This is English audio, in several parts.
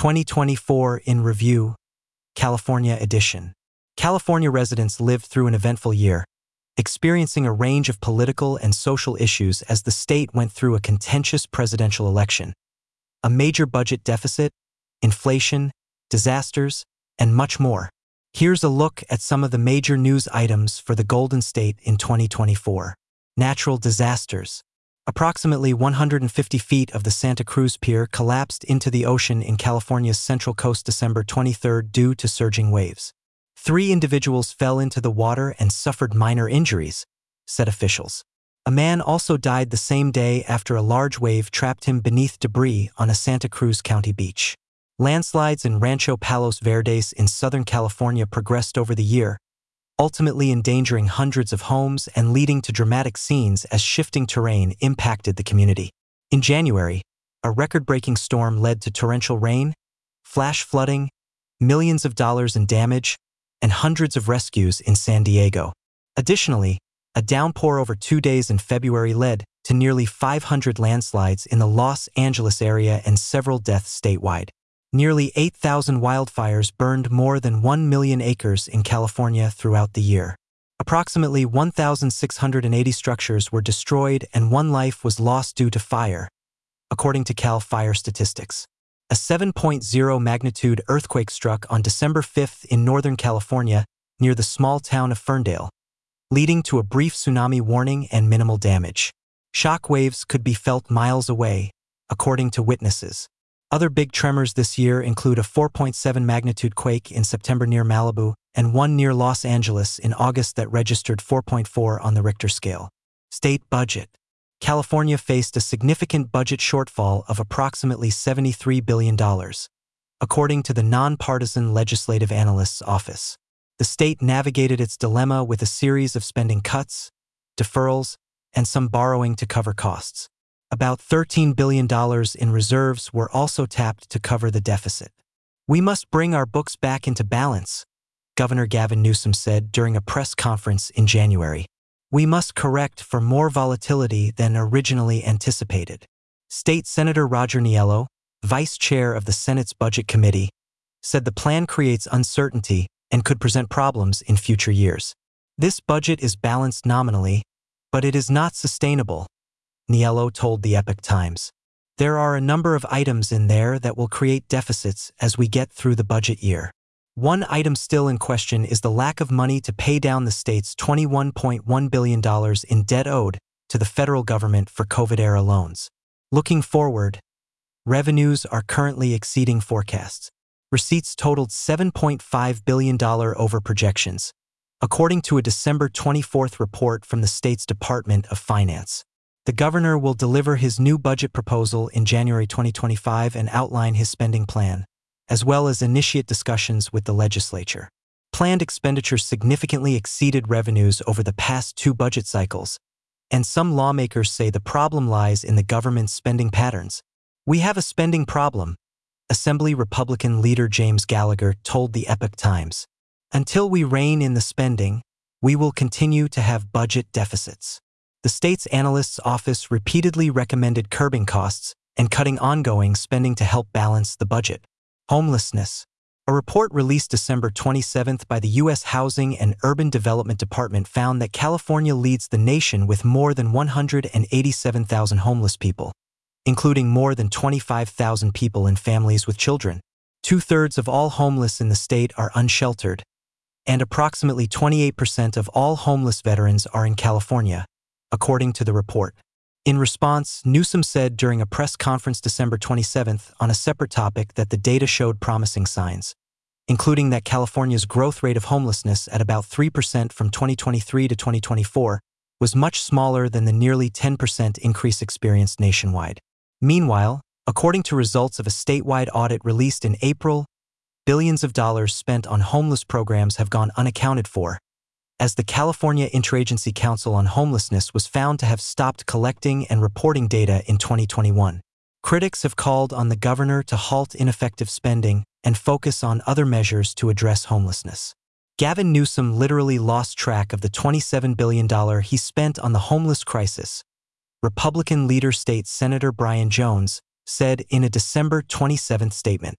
2024 in Review, California edition. California residents lived through an eventful year, experiencing a range of political and social issues as the state went through a contentious presidential election, a major budget deficit, inflation, disasters, and much more. Here's a look at some of the major news items for the Golden State in 2024. Natural disasters. Approximately 150 feet of the Santa Cruz Pier collapsed into the ocean in California's Central Coast December 23 due to surging waves. 3 individuals fell into the water and suffered minor injuries, said officials. A man also died the same day after a large wave trapped him beneath debris on a Santa Cruz County beach. Landslides in Rancho Palos Verdes in Southern California progressed over the year, ultimately endangering hundreds of homes and leading to dramatic scenes as shifting terrain impacted the community. In January, a record-breaking storm led to torrential rain, flash flooding, millions of dollars in damage, and hundreds of rescues in San Diego. Additionally, a downpour over 2 days in February led to nearly 500 landslides in the Los Angeles area and several deaths statewide. Nearly 8,000 wildfires burned more than 1 million acres in California throughout the year. Approximately 1,680 structures were destroyed and 1 life was lost due to fire, according to CAL FIRE statistics. A 7.0 magnitude earthquake struck on December 5 in Northern California near the small town of Ferndale, leading to a brief tsunami warning and minimal damage. Shock waves could be felt miles away, according to witnesses. Other big tremors this year include a 4.7 magnitude quake in September near Malibu and one near Los Angeles in August that registered 4.4 on the Richter scale. State budget. California faced a significant budget shortfall of approximately $73 billion, according to the Nonpartisan Legislative Analyst's Office. The state navigated its dilemma with a series of spending cuts, deferrals, and some borrowing to cover costs. About $13 billion in reserves were also tapped to cover the deficit. "We must bring our books back into balance," Governor Gavin Newsom said during a press conference in January. "We must correct for more volatility than originally anticipated." State Senator Roger Niello, vice chair of the Senate's Budget Committee, said the plan creates uncertainty and could present problems in future years. "This budget is balanced nominally, but it is not sustainable," Niello told the Epoch Times. "There are a number of items in there that will create deficits as we get through the budget year." One item still in question is the lack of money to pay down the state's $21.1 billion in debt owed to the federal government for COVID-era loans. Looking forward, revenues are currently exceeding forecasts. Receipts totaled $7.5 billion over projections, according to a December 24 report from the state's Department of Finance. The governor will deliver his new budget proposal in January 2025 and outline his spending plan, as well as initiate discussions with the legislature. Planned expenditures significantly exceeded revenues over the past 2 budget cycles, and some lawmakers say the problem lies in the government's spending patterns. "We have a spending problem," Assembly Republican leader James Gallagher told the Epoch Times. "Until we rein in the spending, we will continue to have budget deficits." The state's analyst's office repeatedly recommended curbing costs and cutting ongoing spending to help balance the budget. Homelessness. A report released December 27 by the U.S. Housing and Urban Development Department found that California leads the nation with more than 187,000 homeless people, including more than 25,000 people in families with children. 2/3 of all homeless in the state are unsheltered, and approximately 28% of all homeless veterans are in California, according to the report. In response, Newsom said during a press conference December 27 on a separate topic that the data showed promising signs, including that California's growth rate of homelessness at about 3% from 2023 to 2024 was much smaller than the nearly 10% increase experienced nationwide. Meanwhile, according to results of a statewide audit released in April, billions of dollars spent on homeless programs have gone unaccounted for, as the California Interagency Council on Homelessness was found to have stopped collecting and reporting data in 2021. Critics have called on the governor to halt ineffective spending and focus on other measures to address homelessness. Gavin Newsom literally lost track of the $27 billion he spent on the homeless crisis, Republican leader State Senator Brian Jones said in a December 27 statement.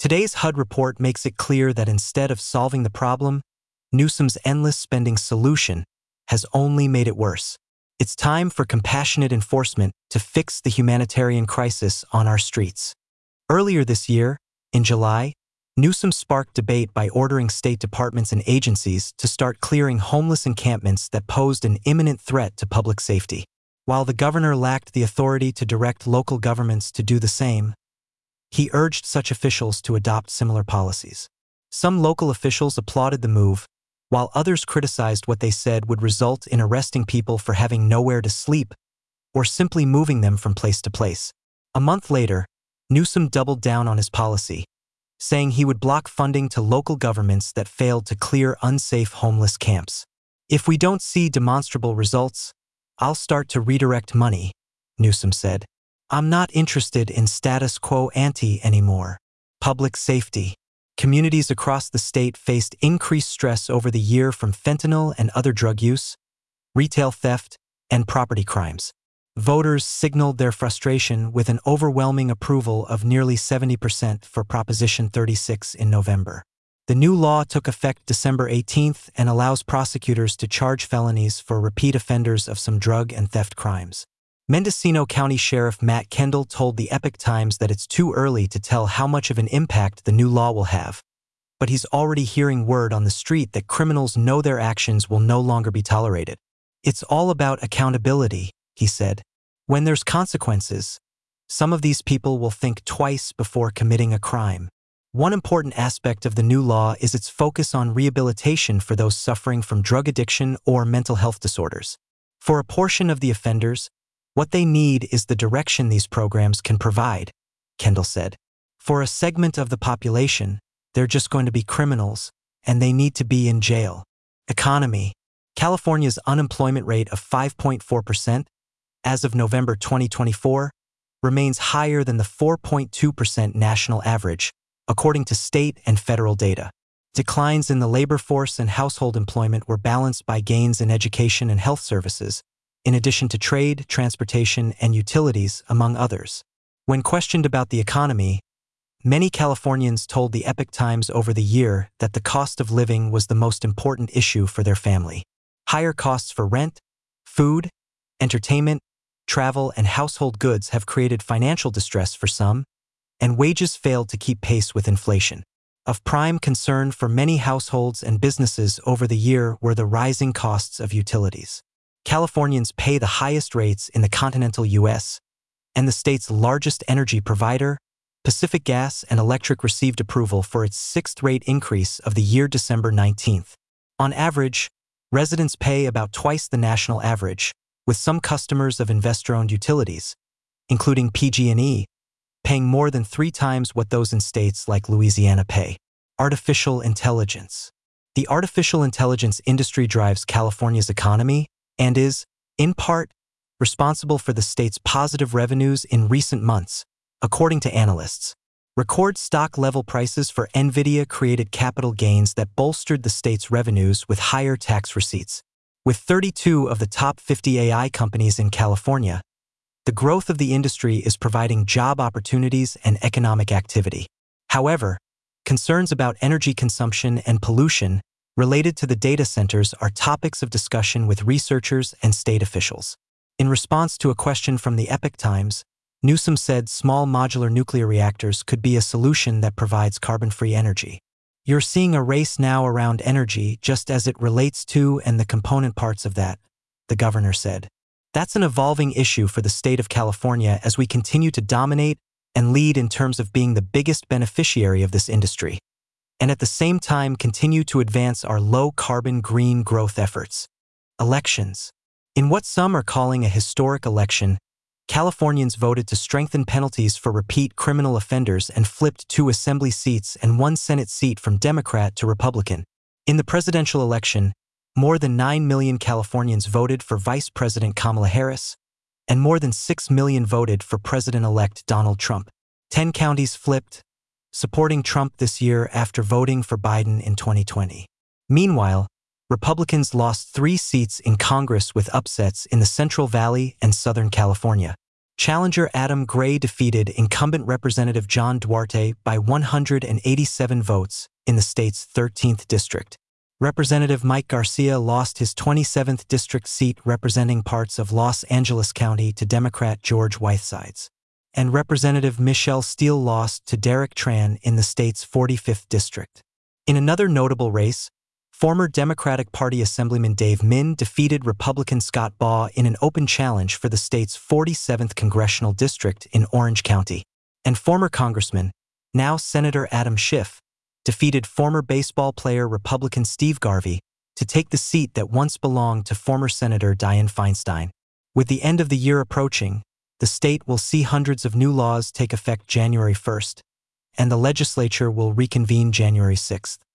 Today's HUD report makes it clear that instead of solving the problem, Newsom's endless spending solution has only made it worse. It's time for compassionate enforcement to fix the humanitarian crisis on our streets. Earlier this year, in July, Newsom sparked debate by ordering state departments and agencies to start clearing homeless encampments that posed an imminent threat to public safety. While the governor lacked the authority to direct local governments to do the same, he urged such officials to adopt similar policies. Some local officials applauded the move, while others criticized what they said would result in arresting people for having nowhere to sleep or simply moving them from place to place. A month later, Newsom doubled down on his policy, saying he would block funding to local governments that failed to clear unsafe homeless camps. "If we don't see demonstrable results, I'll start to redirect money," Newsom said. "I'm not interested in status quo ante anymore." Public safety. Communities across the state faced increased stress over the year from fentanyl and other drug use, retail theft, and property crimes. Voters signaled their frustration with an overwhelming approval of nearly 70% for Proposition 36 in November. The new law took effect December 18th and allows prosecutors to charge felonies for repeat offenders of some drug and theft crimes. Mendocino County Sheriff Matt Kendall told the Epoch Times that it's too early to tell how much of an impact the new law will have, but he's already hearing word on the street that criminals know their actions will no longer be tolerated. "It's all about accountability," he said. "When there's consequences, some of these people will think twice before committing a crime." One important aspect of the new law is its focus on rehabilitation for those suffering from drug addiction or mental health disorders. For a portion of the offenders, what they need is the direction these programs can provide, Kendall said. For a segment of the population, they're just going to be criminals, and they need to be in jail. Economy. California's unemployment rate of 5.4% as of November 2024 remains higher than the 4.2% national average, according to state and federal data. Declines in the labor force and household employment were balanced by gains in education and health services, in addition to trade, transportation, and utilities, among others. When questioned about the economy, many Californians told the Epoch Times over the year that the cost of living was the most important issue for their family. Higher costs for rent, food, entertainment, travel, and household goods have created financial distress for some, and wages failed to keep pace with inflation. Of prime concern for many households and businesses over the year were the rising costs of utilities. Californians pay the highest rates in the continental U.S., and the state's largest energy provider, Pacific Gas and Electric, received approval for its sixth rate increase of the year December 19th. On average, residents pay about twice the national average, with some customers of investor-owned utilities, including PG&E, paying more than 3 times what those in states like Louisiana pay. Artificial intelligence. The artificial intelligence industry drives California's economy and is, in part, responsible for the state's positive revenues in recent months, according to analysts. Record stock-level prices for NVIDIA created capital gains that bolstered the state's revenues with higher tax receipts. With 32 of the top 50 AI companies in California, the growth of the industry is providing job opportunities and economic activity. However, concerns about energy consumption and pollution related to the data centers are topics of discussion with researchers and state officials. In response to a question from the Epoch Times, Newsom said small modular nuclear reactors could be a solution that provides carbon-free energy. "You're seeing a race now around energy just as it relates to and the component parts of that," the governor said. "That's an evolving issue for the state of California as we continue to dominate and lead in terms of being the biggest beneficiary of this industry, and at the same time continue to advance our low-carbon green growth efforts." Elections. In what some are calling a historic election, Californians voted to strengthen penalties for repeat criminal offenders and flipped 2 assembly seats and 1 Senate seat from Democrat to Republican. In the presidential election, more than 9 million Californians voted for Vice President Kamala Harris, and more than 6 million voted for President-elect Donald Trump. 10 counties flipped, supporting Trump this year after voting for Biden in 2020. Meanwhile, Republicans lost 3 seats in Congress with upsets in the Central Valley and Southern California. Challenger Adam Gray defeated incumbent Representative John Duarte by 187 votes in the state's 13th district. Representative Mike Garcia lost his 27th district seat representing parts of Los Angeles County to Democrat George Whitesides. And Representative Michelle Steele lost to Derek Tran in the state's 45th district. In another notable race, former Democratic Party Assemblyman Dave Min defeated Republican Scott Baugh in an open challenge for the state's 47th congressional district in Orange County. And former Congressman, now Senator Adam Schiff, defeated former baseball player Republican Steve Garvey to take the seat that once belonged to former Senator Dianne Feinstein. With the end of the year approaching, the state will see hundreds of new laws take effect January 1st, and the legislature will reconvene January 6th.